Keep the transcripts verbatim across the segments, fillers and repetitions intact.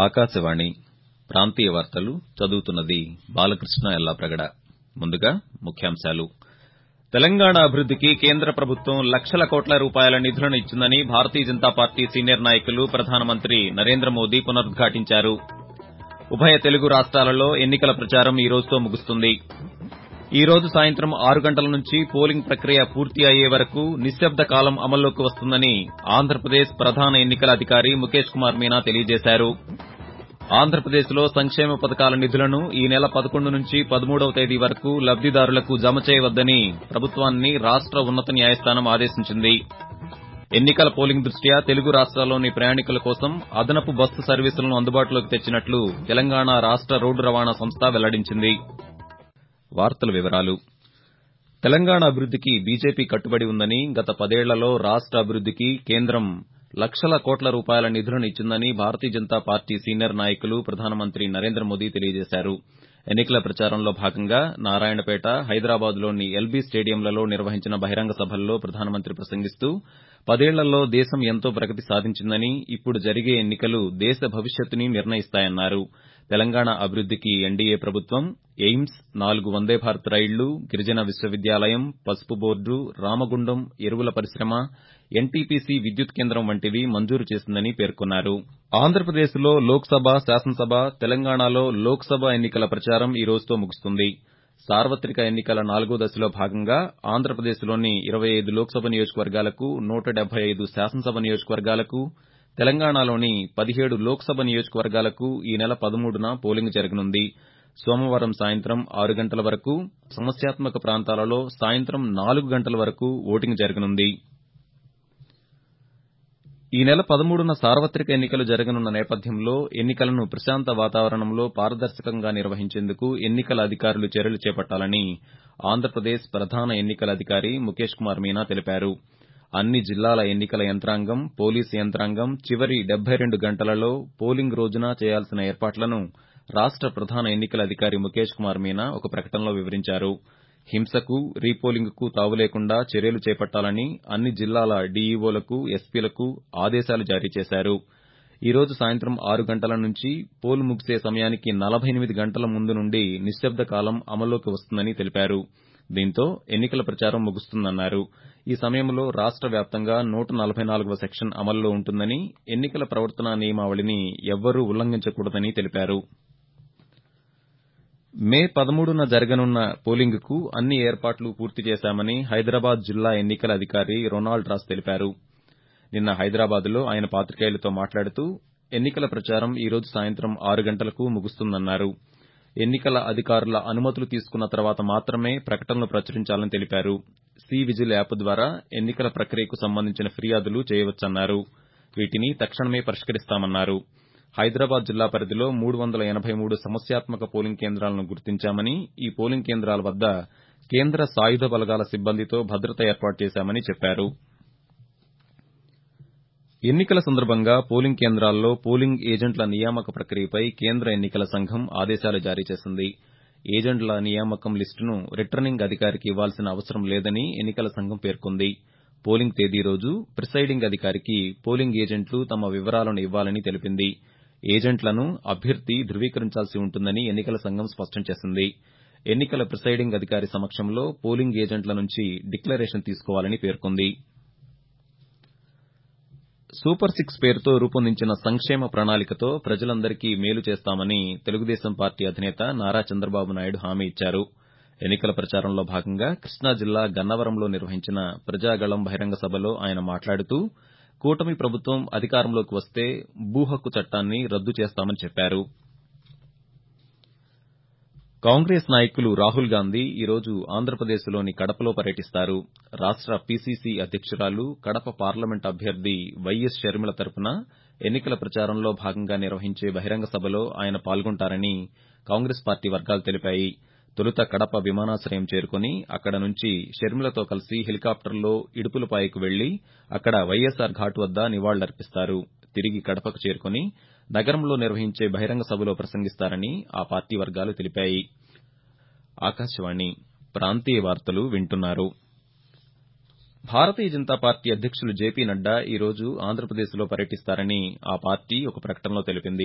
ఆకాశవాణి ప్రాంతీయ వార్తలు చదువుతున్నది బాలకృష్ణ ఎల్లాప్రగడ. ముందుగా ముఖ్యాంశాలు. తెలంగాణ అభివృద్దికి కేంద్ర ప్రభుత్వం లక్షల కోట్ల రూపాయల నిధులను ఇచ్చిందని భారతీయ జనతా పార్టీ సీనియర్ నాయకులు ప్రధానమంత్రి నరేంద్ర మోదీ పునరుద్ఘాటించారు. ఉభయ తెలుగు రాష్ట్రాలలో ఎన్నికల ప్రచారం ఈ రోజుతో ముగుస్తుంది. ఈ రోజు సాయంత్రం ఆరు గంటల నుంచి పోలింగ్ ప్రక్రియ పూర్తి అయ్యే వరకు నిశ్శబ్ద కాలం అమల్లోకి వస్తుందని ఆంధ్రప్రదేశ్ ప్రధాన ఎన్నికల అధికారి ముఖేష్ కుమార్ మీనా తెలియజేశారు. ఆంధ్రప్రదేశ్లో సంక్షేమ పథకాల నిధులను ఈ నెల పదకొండు నుంచి పదమూడవ తేదీ వరకు లబ్దిదారులకు జమ చేయవద్దని ప్రభుత్వాన్ని రాష్ట ఉన్నత న్యాయస్థానం ఆదేశించింది. ఎన్నికల పోలింగ్ దృష్ట్యా తెలుగు రాష్ట్రాల్లోని ప్రయాణికుల కోసం అదనపు బస్సు సర్వీసులను అందుబాటులోకి తెచ్చినట్లు తెలంగాణ రాష్ట రోడ్డు రవాణా సంస్థ వెల్లడించింది. వార్తల వివరాలు. తెలంగాణ అభివృద్దికి బీజేపీ కట్టుబడి ఉందని, గత పదేళ్లలో రాష్ట అభివృద్దికి కేంద్రం లక్షల కోట్ల రూపాయల నిధులను ఇచ్చిందని భారతీయ జనతా పార్టీ సీనియర్ నాయకులు ప్రధానమంత్రి నరేంద్ర మోదీ తెలియజేశారు. ఎన్నికల ప్రచారంలో భాగంగా నారాయణపేట, హైదరాబాద్లోని ఎల్బీ స్టేడియంలలో నిర్వహించిన బహిరంగ సభల్లో ప్రధానమంత్రి ప్రసంగిస్తూ పదేళ్లలో దేశం ఎంతో ప్రగతి సాధించిందని, ఇప్పుడు జరిగే ఎన్నికలు దేశ భవిష్యత్తుని నిర్ణయిస్తాయన్నారు. తెలంగాణ అభివృద్దికి ఎన్డీఏ ప్రభుత్వం ఎయిమ్స్, నాలుగు వందే భారత్ రైళ్లు, గిరిజన విశ్వవిద్యాలయం, పసుపు బోర్డు, రామగుండం ఎరువుల పరిశ్రమ, ఎన్టీపీసీ విద్యుత్ కేంద్రం వంటివి మంజూరు చేసిందని పేర్కొన్నారు. ఆంధ్రప్రదేశ్లో లోక్సభ, శాసనసభ, తెలంగాణలో లోక్సభ ఎన్నికల ప్రచారం ఈ రోజుతో ముగుస్తుంది. సార్వత్రిక ఎన్నికల నాలుగో దశలో భాగంగా ఆంధ్రప్రదేశ్లోని ఇరవై ఐదు లోక్సభ నియోజకవర్గాలకు, నూట డెబ్బై ఐదు శాసనసభ నియోజకవర్గాలకు, తెలంగాణలోని పదిహేడు లోక్సభ నియోజకవర్గాలకు ఈ నెల పదమూడున పోలింగ్ జరగనుంది. సోమవారం సాయంత్రం ఆరు గంటల వరకు, సమస్యాత్మక ప్రాంతాలలో సాయంత్రం నాలుగు గంటల వరకు ఓటింగ్ జరగనుంది. ఈ నెల పదమూడున సార్వత్రిక ఎన్నికలు జరగనున్న నేపథ్యంలో ఎన్నికలను ప్రశాంత వాతావరణంలో పారదర్శకంగా నిర్వహించేందుకు ఎన్నికల అధికారులు చర్యలు చేపట్టాలని ఆంధ్రప్రదేశ్ ప్రధాన ఎన్నికల అధికారి ముఖేష్ కుమార్ మీనా తెలిపారు. అన్ని జిల్లాల ఎన్నికల యంత్రాంగం, పోలీసు యంత్రాంగం చివరి డెబ్బై రెండు గంటలలో పోలింగ్ రోజున చేయాల్సిన ఏర్పాట్లను రాష్ట ప్రధాన ఎన్నికల అధికారి ముఖేష్ కుమార్ మీనా ఒక ప్రకటనలో వివరించారు. హింసకు, రీపోలింగ్కు తావు లేకుండా చర్యలు చేపట్టాలని అన్ని జిల్లాల డీఈఓలకు, ఎస్పీలకు ఆదేశాలు జారీ చేశారు. ఈ రోజు సాయంత్రం ఆరు గంటల నుంచి పోల్ ముగిసే సమయానికి నలభై ఎనిమిది గంటల ముందు నుండి నిశ్శబ్ద కాలం అమల్లోకి వస్తుందని తెలిపారు. దీంతో ఎన్నికల ప్రచారం ముగుస్తుందన్నారు. ఈ సమయంలో రాష్ట వ్యాప్తంగా నూట నలభై నాలుగవ సెక్షన్ అమల్లో ఉంటుందని, ఎన్నికల ప్రవర్తనా నియమావళిని ఎవ్వరూ ఉల్లంఘించకూడదని తెలిపారు. మే పదమూడున జరగనున్న పోలింగ్కు అన్ని ఏర్పాట్లు పూర్తి చేశామని హైదరాబాద్ జిల్లా ఎన్నికల అధికారి రొనాల్డ్ రాస్ తెలిపారు. నిన్న హైదరాబాద్లో ఆయన పాతికేయులతో మాట్లాడుతూ ఎన్నికల ప్రచారం ఈ రోజు సాయంత్రం ఆరు గంటలకు ముగుస్తుందన్నారు. ఎన్నికల అధికారుల అనుమతులు తీసుకున్న తర్వాత మాత్రమే ప్రకటనలు ప్రచురించాలని తెలిపారు. సి విజిల్ యాప్ ద్వారా ఎన్నికల ప్రక్రియకు సంబంధించిన ఫిర్యాదులు చేయవచ్చన్నారు. వీటిని తక్షణమే పరిష్కరిస్తామన్నారు. హైదరాబాద్ జిల్లా పరిధిలో మూడు వందల ఎనబై మూడు సమస్యాత్మక పోలింగ్ కేంద్రాలను గుర్తించామని, ఈ పోలింగ్ కేంద్రాల వద్ద కేంద్ర సాయుధ బలగాల సిబ్బందితో భద్రత ఏర్పాటు చేశామని చెప్పారు. ఎన్నికల సందర్భంగా పోలింగ్ కేంద్రాల్లో పోలింగ్ ఏజెంట్ల నియామక ప్రక్రియపై కేంద్ర ఎన్నికల సంఘం ఆదేశాలు జారీ చేసింది. ఏజెంట్ల నియామకం లిస్టును రిటర్నింగ్ అధికారికి ఇవ్వాల్సిన అవసరం లేదని ఎన్నికల సంఘం పేర్కొంది. పోలింగ్ తేదీ రోజు ప్రిసైడింగ్ అధికారికి పోలింగ్ ఏజెంట్లు తమ వివరాలను ఇవ్వాలని తెలిపింది. ఏజెంట్లను అభ్యర్థి ధృవీకరించాల్సి ఉంటుందని ఎన్నికల సంఘం స్పష్టం చేసింది. ఎన్నికల ప్రిసైడింగ్ అధికారి సమక్షంలో పోలింగ్ ఏజెంట్ల నుంచి డిక్లరేషన్ తీసుకోవాలని పేర్కొంది. సూపర్ సిక్స్ పేరుతో రూపొందించిన సంక్షేమ ప్రణాళికతో ప్రజలందరికీ మేలు చేస్తామని తెలుగుదేశం పార్టీ అధినేత నారా చంద్రబాబు నాయుడు హామీ ఇచ్చారు. ఎన్నికల ప్రచారంలో భాగంగా కృష్ణా జిల్లా గన్నవరంలో నిర్వహించిన ప్రజాగళం బహిరంగ సభలో ఆయన మాట్లాడుతూ కూటమి ప్రభుత్వం అధికారంలోకి వస్తే భూ హక్కు చట్టాన్ని రద్దు చేస్తామని చెప్పారు. కాంగ్రెస్ నాయకులు రాహుల్ గాంధీ ఈ రోజు ఆంధ్రప్రదేశ్లోని కడపలో పర్యటిస్తారు. రాష్ట పీసీసీ అధ్యక్షురాలు, కడప పార్లమెంట్ అభ్యర్థి వైఎస్ షర్మిల తరపున ఎన్నికల ప్రచారంలో భాగంగా నిర్వహించే బహిరంగ సభలో ఆయన పాల్గొంటారని కాంగ్రెస్ పార్టీ వర్గాలు తెలిపాయి. తొలుత కడప విమానాశ్రయం చేరుకుని అక్కడ నుంచి షర్మిలతో కలిసి హెలికాప్టర్లో ఇడుపులపాయకు వెళ్లి అక్కడ వైఎస్సార్ ఘాట్ వద్ద నివాళులర్పిస్తారు. తిరిగి కడపకు చేరుకుని నగరంలో నిర్వహించే బహిరంగ సభలో ప్రసంగిస్తారని ఆ పార్టీ వర్గాలు తెలిపాయి. ఆకాశవాణి ప్రాంతీయ వార్తలు వింటున్నారు. భారతీయ జనతా పార్టీ అధ్యక్షులు జేపీ నడ్డా ఈ రోజు ఆంధ్రప్రదేశ్లో పర్యటిస్తారని ఆ పార్టీ ఒక ప్రకటనలో తెలిపింది.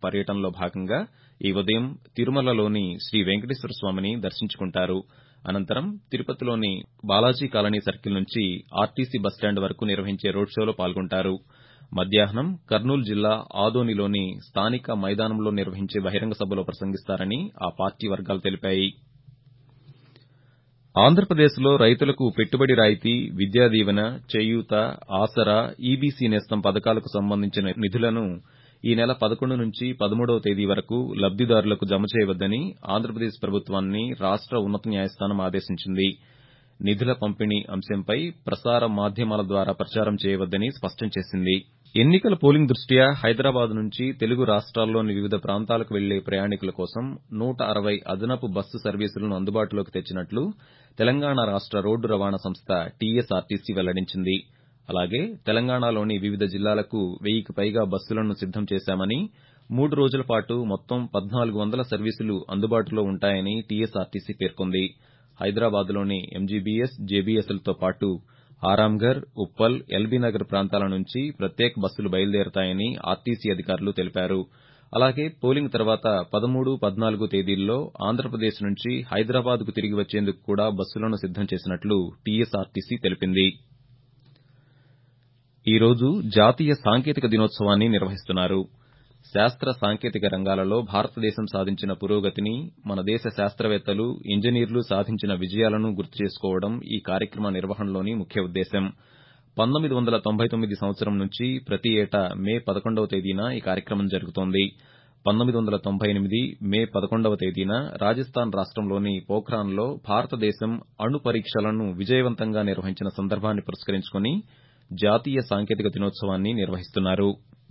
పర్యటనలో భాగంగా ఈ ఉదయం తిరుమలలోని శ్రీ వెంకటేశ్వర స్వామిని దర్శించుకుంటారు. అనంతరం తిరుపతిలోని బాలాజీ కాలనీ సర్కిల్ నుంచి ఆర్టీసీ బస్టాండ్ వరకు నిర్వహించే రోడ్ షోలో పాల్గొంటారు. మధ్యాహ్నం కర్నూలు జిల్లా ఆదోనిలోని స్థానిక మైదానంలో నిర్వహించే బహిరంగ సభలో ప్రసంగిస్తారని ఆ పార్టీ వర్గాలు తెలిపాయి. ఆంధ్రప్రదేశ్లో రైతులకు పెట్టుబడి రాయితీ, విద్యా దీవెన, చేయూత, ఆసరా, ఈబీసీ నేస్తం పథకాలకు సంబంధించిన నిధులను ఈ నెల పదకొండు నుంచి పదమూడవ తేదీ వరకు లబ్దిదారులకు జమ చేయవద్దని ఆంధ్రప్రదేశ్ ప్రభుత్వాన్ని రాష్ట ఉన్నత న్యాయస్థానం ఆదేశించింది. నిధుల పంపిణీ అంశంపై ప్రసార మాధ్యమాల ద్వారా ప్రచారం చేయవద్దని స్పష్టం చేసింది. ఎన్నికల పోలింగ్ దృష్ట్యా హైదరాబాద్ నుంచి తెలుగు రాష్ట్రాల్లోని వివిధ ప్రాంతాలకు వెళ్లే ప్రయాణికుల కోసం నూట అరవై అదనపు బస్సు సర్వీసులను అందుబాటులోకి తెచ్చినట్లు తెలంగాణ రాష్ట రోడ్డు రవాణా సంస్థ టీఎస్ఆర్టీసీ వెల్లడించింది. అలాగే తెలంగాణలోని వివిధ జిల్లాలకు వెయ్యికి పైగా బస్సులను సిద్దం చేశామని, మూడు రోజుల పాటు మొత్తం పద్నాలుగు వందల సర్వీసులు అందుబాటులో ఉంటాయని టీఎస్ఆర్టీసీ పేర్కొంది. హైదరాబాద్లోని ఎంజీబీఎస్, జేబీఎస్లతో పాటు ఆరాంఘర్, ఉప్పల్, ఎల్బీనగర్ ప్రాంతాల నుంచి ప్రత్యేక బస్సులు బయలుదేరతాయని ఆర్టీసీ అధికారులు తెలిపారు. అలాగే పోలింగ్ తర్వాత పదమూడు, పద్నాలుగు తేదీల్లో ఆంధ్రప్రదేశ్ నుంచి హైదరాబాద్కు తిరిగి వచ్చేందుకు కూడా బస్సులను సిద్దం చేసినట్లు టీఎస్ఆర్టీసీ తెలిపింది. ఈ రోజు జాతీయ సాంకేతిక దినోత్సవాన్ని నిర్వహిస్తున్నారు. శాస్త్ర సాంకేతిక రంగాలలో భారతదేశం సాధించిన పురోగతిని, మన దేశ శాస్త్రవేత్తలు, ఇంజనీర్లు సాధించిన విజయాలను గుర్తు చేసుకోవడం ఈ కార్యక్రమ నిర్వహణలోని ముఖ్య ఉద్దేశం. పంతొమ్మిది వందల తొంభై తొమ్మిది సంవత్సరం నుంచి ప్రతి ఏటా మే పదకొండవ తేదీన ఈ కార్యక్రమం జరుగుతోంది. పంతొమ్మిది వందల తొంభై ఎనిమిది మే పదకొండవ తేదీన రాజస్థాన్ రాష్టంలోని పోఖ్రాన్లో భారతదేశం అణు పరీక్షలను విజయవంతంగా నిర్వహించిన సందర్భాన్ని పురస్కరించుకుని జాతీయ సాంకేతిక దినోత్సవాన్ని నిర్వహిస్తున్నారు.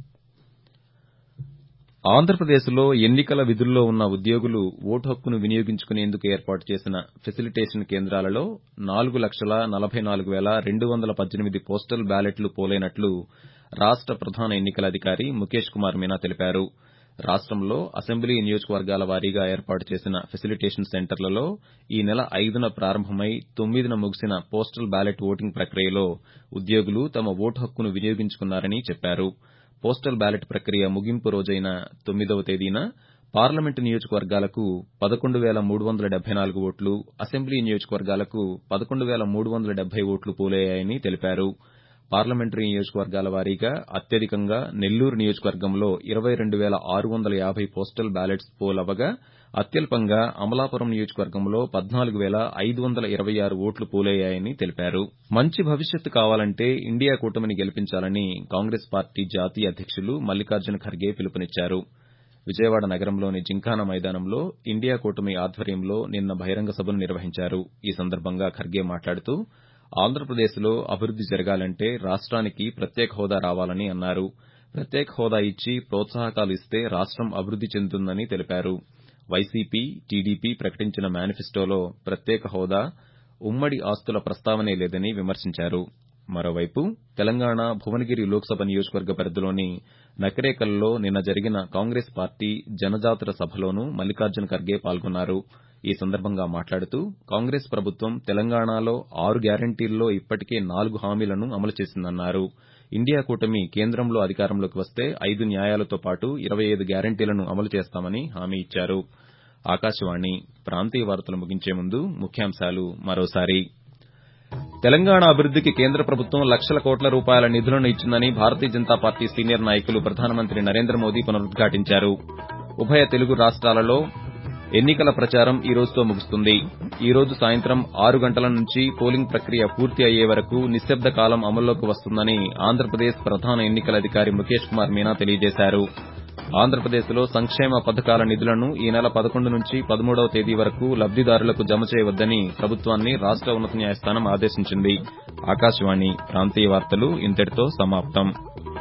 ఆంధ్రప్రదేశ్లో ఎన్నికల విధుల్లో ఉన్న ఉద్యోగులు ఓటు హక్కును వినియోగించుకునేందుకు ఏర్పాటు చేసిన ఫెసిలిటేషన్ కేంద్రాలలో నాలుగు లక్షల నలభై నాలుగు వేల రెండు వందల పద్దెనిమిది పోస్టల్ బ్యాలెట్లు పోలైనట్లు రాష్ట ప్రధాన ఎన్నికల అధికారి ముఖేష్ కుమార్ మీనా తెలిపారు. రాష్టంలో అసెంబ్లీ నియోజకవర్గాల వారీగా ఏర్పాటు చేసిన ఫెసిలిటేషన్ సెంటర్లలో ఈ నెల ఐదున ప్రారంభమై తొమ్మిదిన ముగిసిన పోస్టల్ బ్యాలెట్ ఓటింగ్ ప్రక్రియలో ఉద్యోగులు తమ ఓటు హక్కును వినియోగించుకున్నారని చెప్పారు. పోస్టల్ బ్యాలెట్ ప్రక్రియ ముగింపు రోజైన తొమ్మిదవ తేదీన పార్లమెంటు నియోజకవర్గాలకు పదకొండు వేల మూడు వందల డెబ్బై నాలుగు ఓట్లు, అసెంబ్లీ నియోజకవర్గాలకు పదకొండు వేల మూడు వందల డెబ్బై ఓట్లు పోలయ్యాయని తెలిపారు. పార్లమెంటరీ నియోజకవర్గాల వారీగా అత్యధికంగా నెల్లూరు నియోజకవర్గంలో ఇరవై రెండు వేల ఆరు వందల యాభై పోస్టల్ బ్యాలెట్స్ పోలవగా, అత్యల్పంగా అమలాపురం నియోజకవర్గంలో పద్నాలుగు వేల ఐదు వందల ఇరవై ఆరు ఓట్లు పోలయ్యాయని తెలిపారు. మంచి భవిష్యత్తు కావాలంటే ఇండియా కూటమిని గెలిపించాలని కాంగ్రెస్ పార్టీ జాతీయ అధ్యకులు మల్లికార్జున ఖర్గే పిలుపునిచ్చారు. విజయవాడ నగరంలోని జింఖానా మైదానంలో ఇండియా కూటమి ఆధ్వర్యంలో నిన్న బహిరంగ సభను నిర్వహించారు. ఈ సందర్భంగా ఖర్గే మాట్లాడుతూ ఆంధ్రప్రదేశ్లో అభివృద్ది జరగాలంటే రాష్ట్రానికి ప్రత్యేక హోదా రావాలని అన్నారు. ప్రత్యేక హోదా ఇచ్చి ప్రోత్సాహకాలు ఇస్తే రాష్టం అభివృద్ది చెందుతుందని తెలిపారు. వైసీపీ, టీడీపీ ప్రకటించిన మేనిఫెస్టోలో ప్రత్యేక హోదా, ఉమ్మడి ఆస్తుల ప్రస్తావనే లేదని విమర్శించారు. మరోవైపు తెలంగాణ భువనగిరి లోక్సభ నియోజకవర్గ పరిధిలోని నకిరేకల్లో నిన్న జరిగిన కాంగ్రెస్ పార్టీ జనజాతర సభలోనూ మల్లికార్జున ఖర్గే పాల్గొన్నారు. ఈ సందర్భంగా మాట్లాడుతూ కాంగ్రెస్ ప్రభుత్వం తెలంగాణలో ఆరు గ్యారంటీల్లో ఇప్పటికే నాలుగు హామీలను అమలు చేసిందన్నారు. ఇండియా కూటమి కేంద్రంలో అధికారంలోకి వస్తే ఐదు న్యాయాలతో పాటు ఇరవై ఐదు గ్యారంటీలను అమలు చేస్తామని హామీ ఇచ్చారు. ఆకాశవాణి ప్రాంతీయ వార్తలు ముగించే ముందు ముఖ్యాంశాలు మరోసారి. తెలంగాణ అభివృద్దికి కేంద్ర ప్రభుత్వం లక్షల కోట్ల రూపాయల నిధులను ఇచ్చిందని భారతీయ జనతా పార్టీ సీనియర్ నాయకులు ప్రధానమంత్రి నరేంద్ర మోదీ పునరుద్ఘాటించారు. ఉభయ తెలుగు రాష్ట్రాలలో ఎన్నికల ప్రచారం ఈ రోజుతో ముగుస్తుంది. ఈ రోజు సాయంత్రం ఆరు గంటల నుంచి పోలింగ్ ప్రక్రియ పూర్తి అయ్యే వరకు నిశ్శబ్ద కాలం అమల్లోకి వస్తుందని ఆంధ్రప్రదేశ్ ప్రధాన ఎన్నికల అధికారి ముఖేష్ కుమార్ మీనా తెలియజేశారు. ఆంధ్రప్రదేశ్లో సంక్షేమ పథకాల నిధులను ఈ నెల పదకొండు నుంచి పదమూడవ తేదీ వరకు లబ్దిదారులకు జమ చేయవద్దని ప్రభుత్వాన్ని రాష్ట ఉన్నత న్యాయస్థానం ఆదేశించింది. ఆకాశవాణి ప్రాంతీయ వార్తలు ఇంతటితో సమాప్తం.